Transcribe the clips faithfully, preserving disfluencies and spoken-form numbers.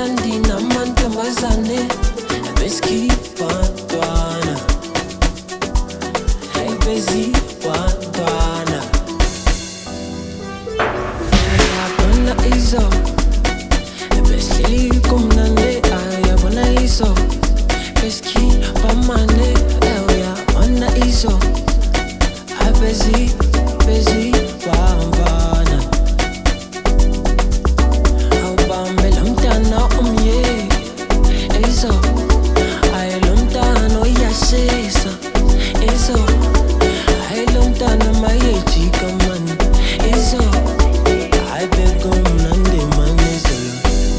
umnandi namantombazane besikibantwana hey bezibantwana yabona izo besihleli kumnandi ayabona izo besikibamane yabona izo abezi bezibantwana awubambela umntana umyeni izo ayelomntana uyashisa izo ayelomntana mayejika mani izo ayibeka umnandi mani izolo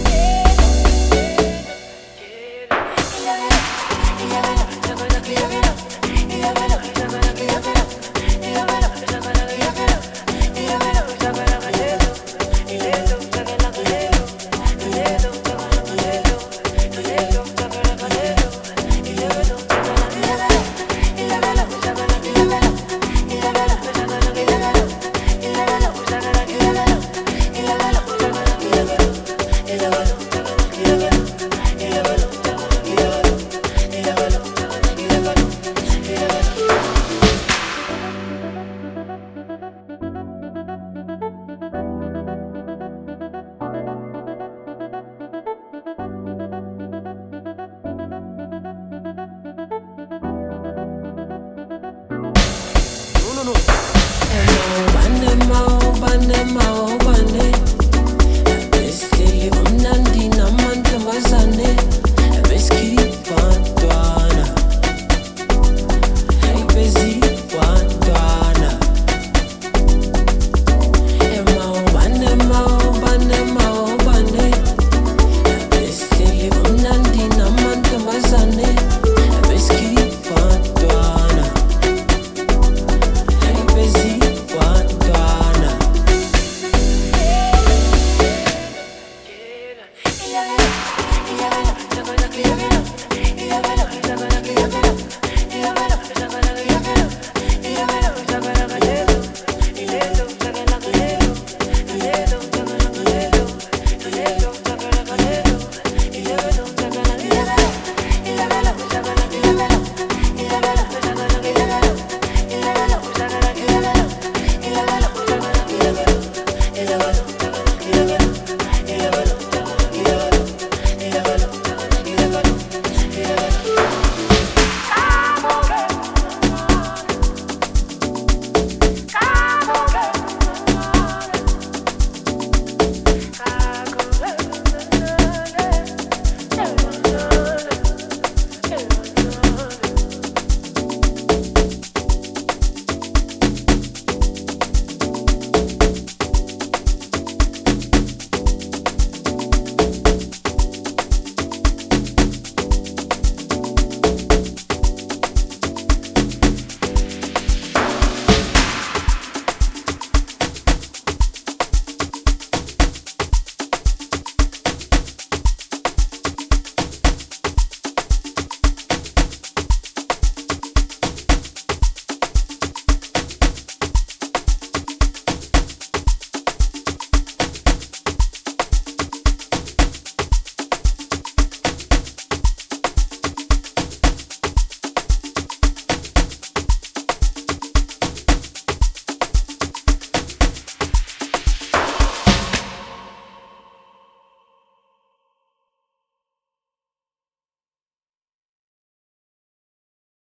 Bane mau, bane mau, bane besikeli umnandi namantombazane besikibantwana hey bezibantwana mau bane mau, bane mau, bane besikeli umnandi namantombazane besikibantwana hey bezibantwana yeah, yeah, yeah, yeah, yeah.